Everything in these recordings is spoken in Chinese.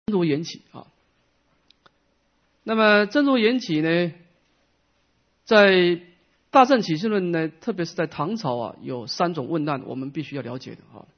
如缘起啊。那么真如缘起呢，在大乘起信论呢，特别是在唐朝啊，有3种问难，我们必须要了解的啊。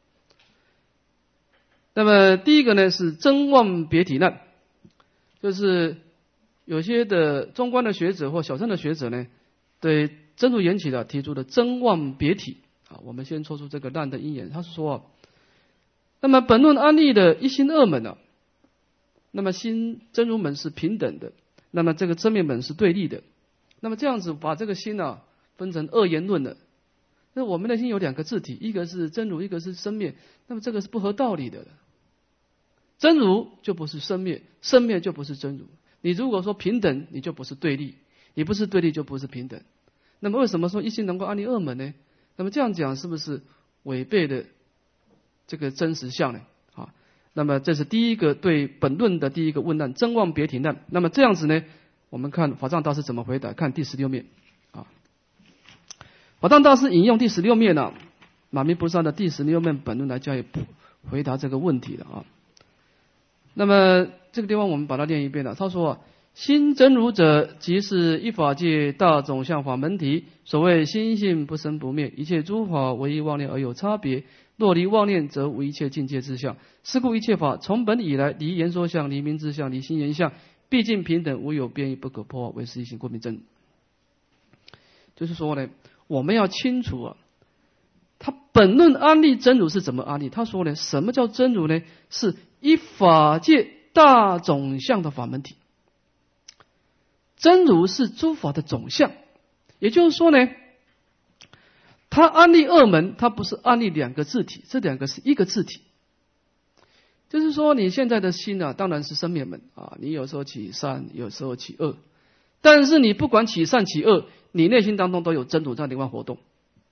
那么第一个呢是真妄别体难，就是有些的中观的学者或小乘的学者呢，对真如缘起的提出的真妄别体啊，我们先说出这个难的因缘。他是说，那么本论安立的一心二门啊，那么心真如门是平等的，那么这个真灭门是对立的。那么这样子把这个心啊分成二元论的，那我们的心有2个自体，一个是真如，一个是生灭，那么这个是不合道理的。真如就不是生灭，生灭就不是真如。你如果说平等，你就不是对立，你不是对立就不是平等。那么为什么说一心能够安立二门呢？那么这样讲是不是违背了这个真实相呢？啊，那么这是第一个对本论的第一个问难，真妄别体难。那么这样子呢，我们看法藏大师怎么回答，看第16面啊。法藏大师引用第16面啊，马弥菩萨的第16面本论来加以回答这个问题的啊。那么这个地方我们把它念一遍了。他说，心真如者，即是一法界大种相法门体。所谓心性不生不灭，一切诸法唯一妄念而有差别。若离妄念，则无一切境界之相。是故一切法从本以来，离言说相，离名之相，离心言相，毕竟平等，无有变异，不可破坏，为是一心故名真。就是说呢，我们要清楚啊，他本论安立真如是怎么安立？他说呢，什么叫真如呢？是一法界大种相的法门体。真如是诸法的总相，也就是说呢，他安立二门，他不是安立2个自体，这2个是一个自体。就是说你现在的心啊，当然是生灭门啊，你有时候起善，有时候起恶，但是你不管起善起恶，你内心当中都有真如在另外活动。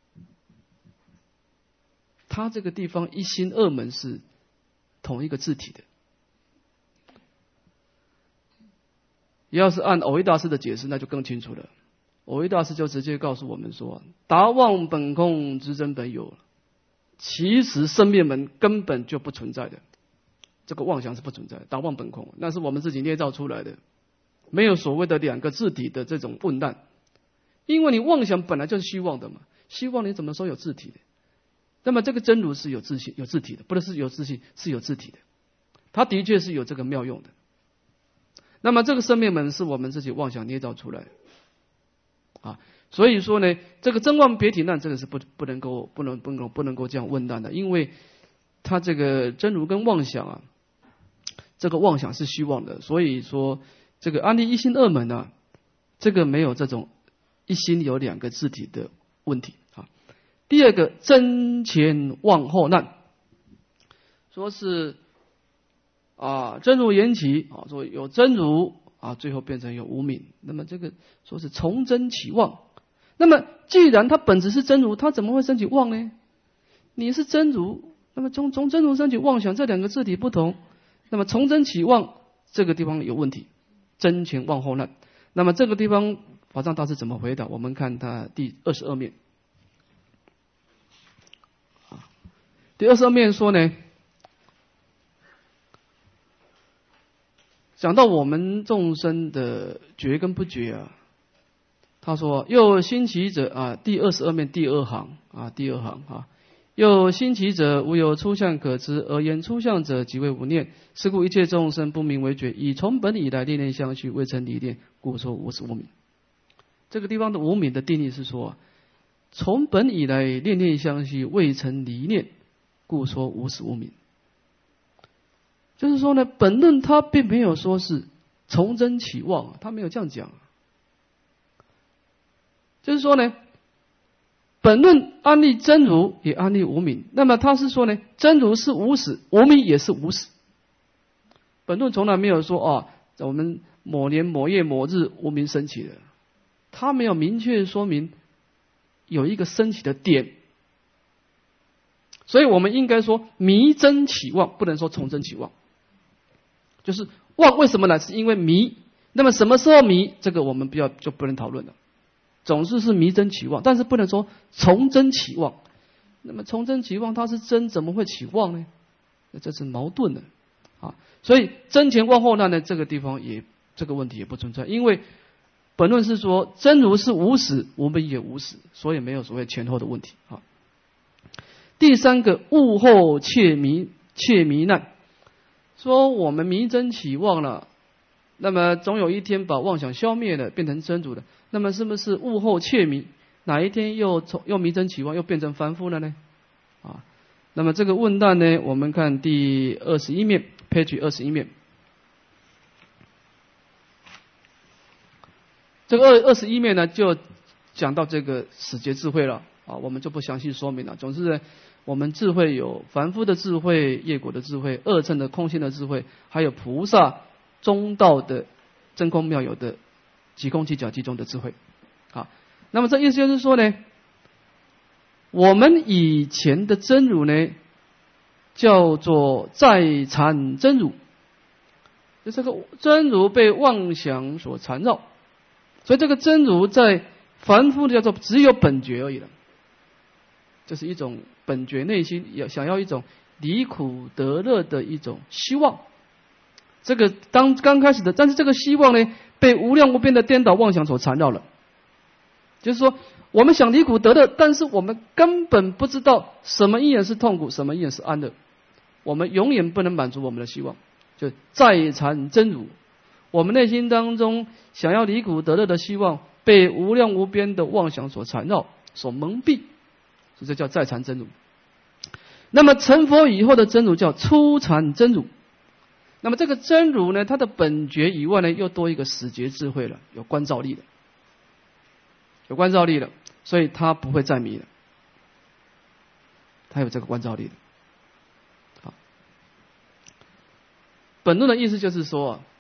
他这个地方一心二门是同一个自体的。要是按藕益大师的解释，那就更清楚了。藕益大师就直接告诉我们说，达妄本空之真本有，其实生灭门根本就不存在的，这个妄想是不存在的，达妄本空那是我们自己捏造出来的，没有所谓的2个自体的这种问难。因为你妄想本来就是虚妄的嘛，虚妄你怎么说有自体的？那么这个真如是有自性有自体的，不是有自性，是有自体的，它的确是有这个妙用的。那么这个生灭门是我们自己妄想捏造出来啊，所以说呢，这个真妄别体难这个是不能够这样问难的，因为它这个真如跟妄想啊，这个妄想是虚妄的，所以说这个安立一心二门啊，这个没有这种一心有2个自体的问题啊。第二个真前妄后难，说是真如缘起啊，说有真如啊，最后变成有无明，那么这个说是从真起妄。那么既然它本质是真如，它怎么会升起妄呢？你是真如，那么从真如升起妄想，这2个字体不同，那么从真起妄这个地方有问题，真前妄后难。那么这个地方法藏大师怎么回答？我们看他第22面。第22面说呢，讲到我们众生的觉跟不觉啊，他说又兴起者啊，第22面第2行啊，第2行啊，又兴起者无有出相可知，而言出相者即为无念。是故一切众生不明为觉，以从本以来念念相续，未曾离念，故说无始无明。这个地方的无明的定义是说，从本以来念念相续，未曾离念，故说无始无明。就是说呢，本论他并没有说是从真起妄，他没有这样讲。就是说呢，本论安立真如也安立无明，那么他是说呢，真如是无始，无明也是无始。本论从来没有说我们某年某月某日无明升起的，他没有明确说明有一个升起的点。所以我们应该说迷真起妄，不能说从真起妄。就是妄为什么呢？是因为迷。那么什么时候迷？这个我们就不能讨论了。总是迷真起妄，但是不能说从真起妄。那么从真起妄，它是真，怎么会起妄呢？这是矛盾的啊。所以真前妄后难呢，这个地方这个问题也不存在，因为本论是说真如是无始，我们也无始，所以没有所谓前后的问题啊。第三个悟后切迷难，说我们迷真起妄了，那么总有一天把妄想消灭了，变成真如的，那么是不是悟后切迷？哪一天又迷真起妄，又变成凡夫了呢？啊，那么这个问答呢，我们看第21面 ，page 21面。这个21面呢，就讲到这个始觉智慧了啊，我们就不详细说明了。总之呢，我们智慧有凡夫的智慧、业果的智慧、二乘的空性的智慧，还有菩萨中道的真空妙有的即空即假即中的智慧。好，那么这意思就是说呢，我们以前的真如呢，叫做在缠真如，就这个真如被妄想所缠绕。所以这个真如在凡夫的叫做只有本觉而已了，就是一种本觉内心想要一种离苦得乐的一种希望。这个刚开始的，但是这个希望呢，被无量无边的颠倒妄想所缠绕了。就是说，我们想离苦得乐，但是我们根本不知道什么因缘是痛苦，什么因缘是安乐。我们永远不能满足我们的希望，就在缠真如。我们内心当中想要离苦得乐的希望，被无量无边的妄想所缠绕、所蒙蔽，所以这叫在缠真如。那么成佛以后的真如叫初禅真如。那么这个真如呢，它的本觉以外呢，又多一个始觉智慧了，有观照力的，有观照力了，所以它不会再迷了，它有这个观照力的。好，本论的意思就是说啊，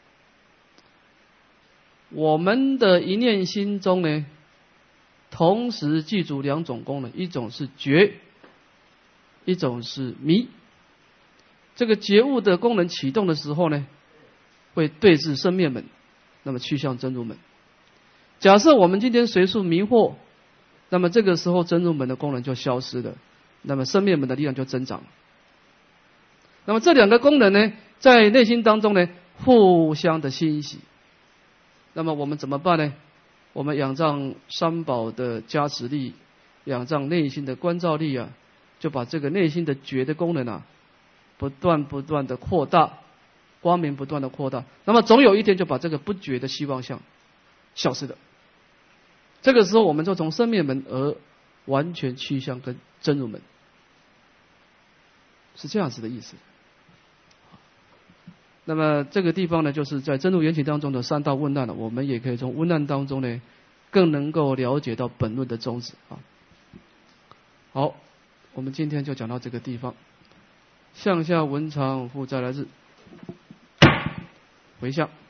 我们的一念心中呢，同时记住两种功能，一种是觉，一种是迷。这个觉悟的功能启动的时候呢，会对治生灭门，那么趋向真如门。假设我们今天随处迷惑，那么这个时候真如门的功能就消失了，那么生灭门的力量就增长。那么这两个功能呢，在内心当中呢，互相的欣喜。那么我们怎么办呢？我们仰仗三宝的加持力，仰仗内心的观照力啊，就把这个内心的觉的功能啊，不断的扩大，光明不断的扩大。那么总有一天就把这个不觉的希望相消失的。这个时候我们就从生灭门而完全趋向跟真如门，是这样子的意思。那么这个地方呢，就是在真如缘起当中的三大问难了，我们也可以从问难当中呢，更能够了解到本论的宗旨啊。好，我们今天就讲到这个地方。向下文长复再来日，回向。